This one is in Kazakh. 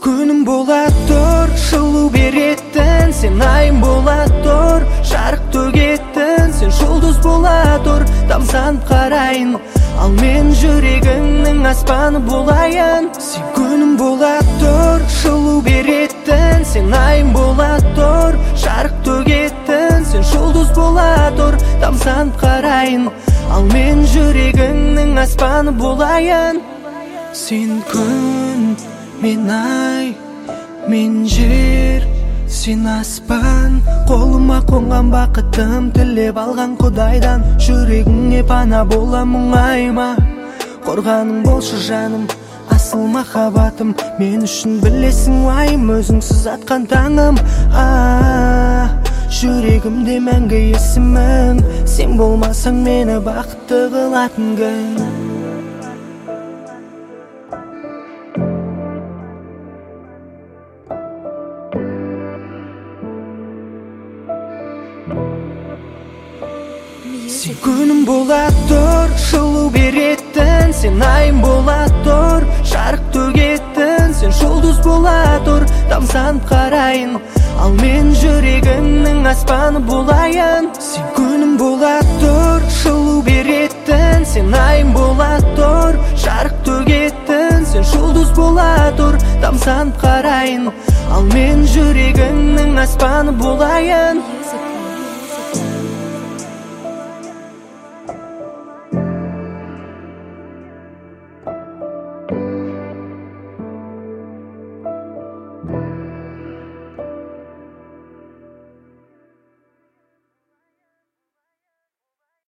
күнім бола тұр, жылу беретін, сен айым бола тұр, жарық төгетін, сен жұлдыз бола тұр, тамсанып қарайын, ал мен жүрегіңнің аспаны болайын. Сен күнім бола тұр, жылу беретін, сен айым бола тұр, жарық төгетін, сен жұлдыз бола тұр, тамсанып қарайын, ал мен жүрегіңнің аспаны болайын. Сен күн, мен ай, мен жер, сен аспан, қолыма қонған бақытым, тілеп алған Құдайдан, жүрегіңе пана бола мұңайма. Қорғаның болшы жаным, асыл махаббатым, мен үшін білесің уайым, өзіңсіз атқан таңым. Жүрегімде мәңгі есімің, сен болмасаң мені бақытты қылатын күн. Сен күнім бола тұр, жылу беретін, сен айым бола тұр, жарық төгетін, сен жұлдыз бола тұр, тамсанып қарайын, ал мен жүрегіңнің аспаны болайын. Сен күнім бола тұр, жылу беретін, сен айым бола тұр, жарық төгетін, сен жұлдыз бола тұр, тамсанып қарайын, ал мен жүрегіңнің аспаны болайын.